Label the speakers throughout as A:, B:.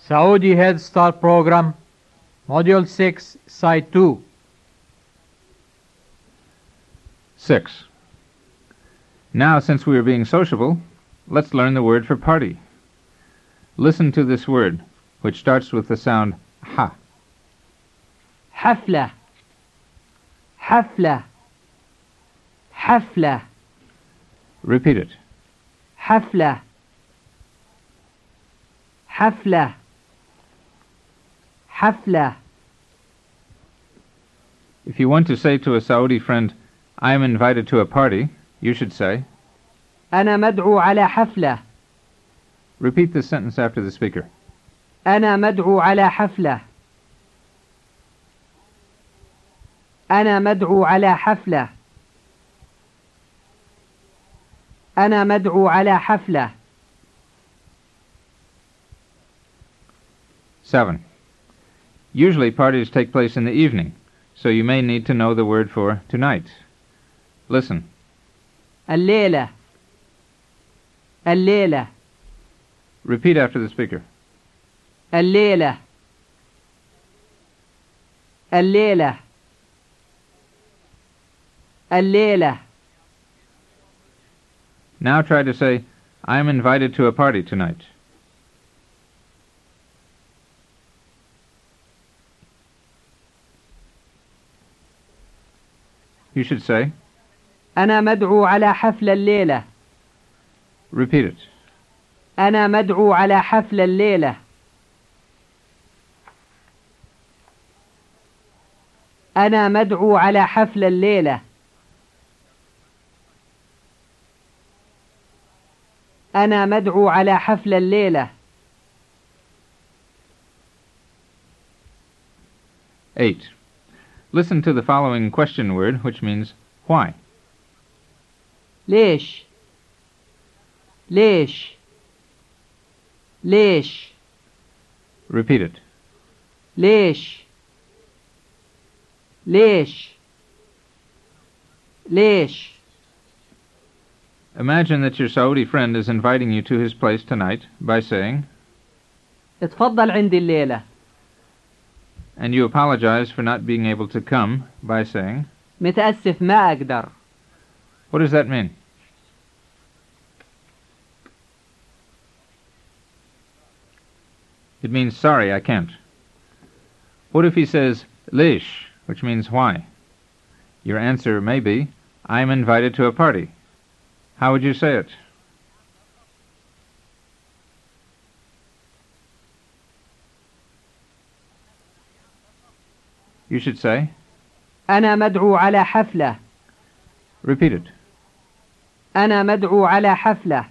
A: Saudi Head Start Program, Module 6, Site 2.
B: 6. Now, since we are being sociable, let's learn the word for party. Listen to this word, which starts with the sound ha.
A: حفلة حفلة حفلة.
B: Repeat it.
A: حفلة حفلة حفلة.
B: If you want to say to a Saudi friend, I am invited to a party, you should say,
A: أنا مدعو على حفلة.
B: repeat this sentence after the speaker.
A: أنا مدعو على حفلة. أنا مدعو على حفلة. أنا مدعو على حفلة.
B: 7. Usually parties take place in the evening, so you may need to know the word for tonight. Listen.
A: الليلة الليلة.
B: Repeat after the speaker.
A: الليلة الليلة الليلة.
B: Now try to say, I am invited to a party tonight. You should say,
A: أنا مدعو على حفل الليلة.
B: repeat it.
A: أنا مدعو على حفل الليلة. أنا مدعو على حفل الليلة. أنا مدعو على حفل الليلة.
B: 8. Listen to the following question word, which means why.
A: ليش ليش ليش.
B: Repeat it.
A: ليش ليش ليش.
B: Imagine that your Saudi friend is inviting you to his place tonight by saying,
A: اتفضل عندي الليلة.
B: and you apologize for not being able to come by saying,
A: متأسف ما أقدر.
B: what does that mean? It means sorry, I can't. What if he says lish, which means why? Your answer may be, I am invited to a party. How would you say it? You should say,
A: أنا مدعو على حفلة.
B: repeat it.
A: أنا مدعو على حفلة.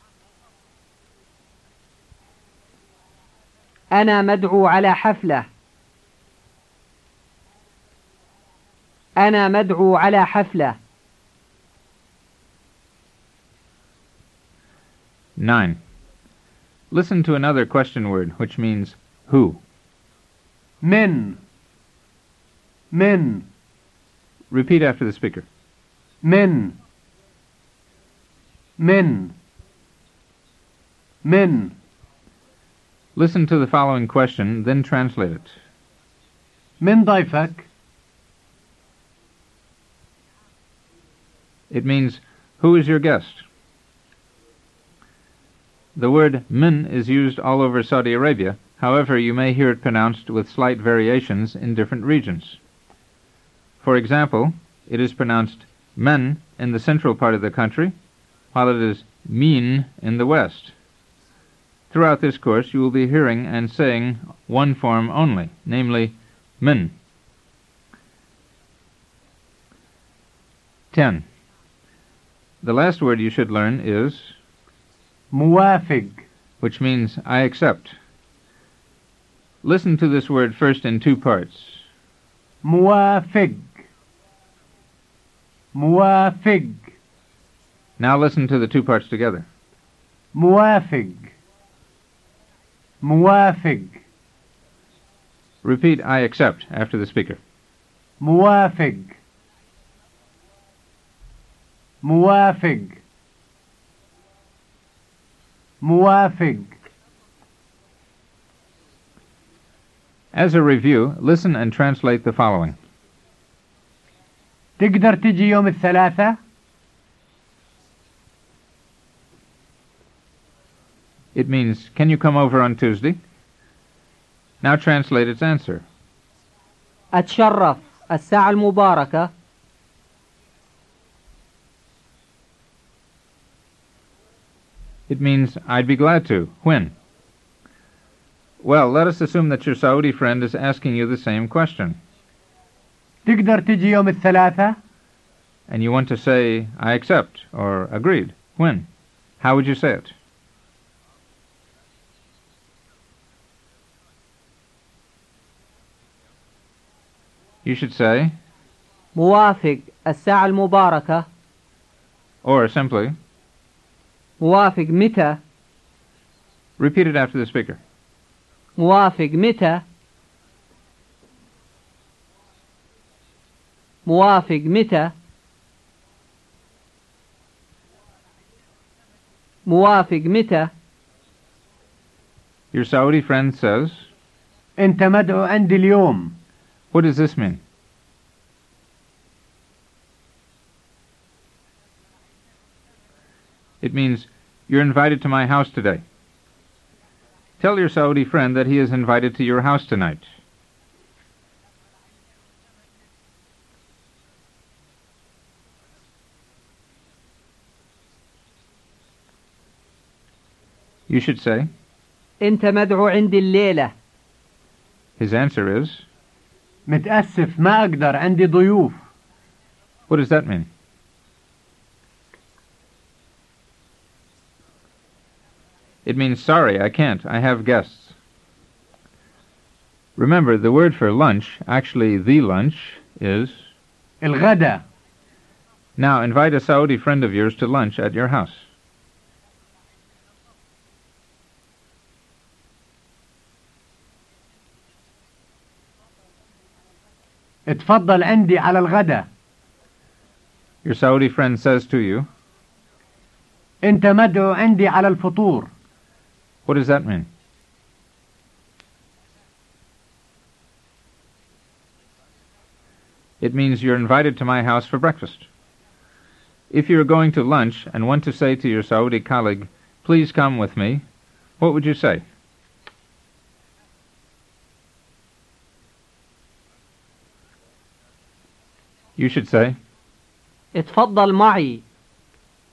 A: أنا مدعو على حفلة. أنا مدعو على حفلة.
B: 9. Listen to another question word, which means who.
A: من من
B: Repeat after the speaker.
A: من من من.
B: Listen to the following question, then translate it.
A: من ضيفك.
B: It means, who is your guest? The word min is used all over Saudi Arabia. However, you may hear it pronounced with slight variations in different regions. For example, it is pronounced men in the central part of the country, while it is min in the west. Throughout this course, you will be hearing and saying one form only, namely min. 10. The last word you should learn is
A: موافق.
B: which means I accept. Listen to this word first in two parts.
A: موافق موافق.
B: Now listen to the two parts together.
A: موافق موافق.
B: Repeat I accept after the speaker.
A: موافق موافق موافق.
B: As a review, listen and translate the following.
A: تقدر تجي يوم الثلاثاء؟
B: It means, can you come over on Tuesday? Now translate its answer.
C: أتشرف الساعة المباركة.
B: It means, I'd be glad to. When? Well, let us assume that your Saudi friend is asking you the same question.
A: تقدر تجي يوم الثلاثاء؟
B: And you want to say, I accept, or agreed. When? How would you say it? You should say,
C: موافق الساعة المباركة.
B: or simply,
C: موافق متى؟
B: repeat it after the speaker.
C: موافق متى؟ موافق متى؟ موافق متى؟
B: Your Saudi friend says,
A: أنت مدعو عندي اليوم.
B: what does this mean? It means, you're invited to my house today. Tell your Saudi friend that he is invited to your house tonight. You should say,
C: أنت مدعو عندي الليلة.
B: his answer is,
A: متأسف ما أقدر عندي ضيوف.
B: what does that mean? It means, sorry, I can't. I have guests. Remember, the word for lunch, actually the lunch, is...
A: الغداء.
B: Now, invite a Saudi friend of yours to lunch at your house.
A: اتفضل عندي على الغداء.
B: Your Saudi friend says to you,
A: أنت مدعو عندي على الفطور.
B: what does that mean? It means you're invited to my house for breakfast. If you're going to lunch and want to say to your Saudi colleague, please come with me, what would you say? You should say,
C: اتفضل معي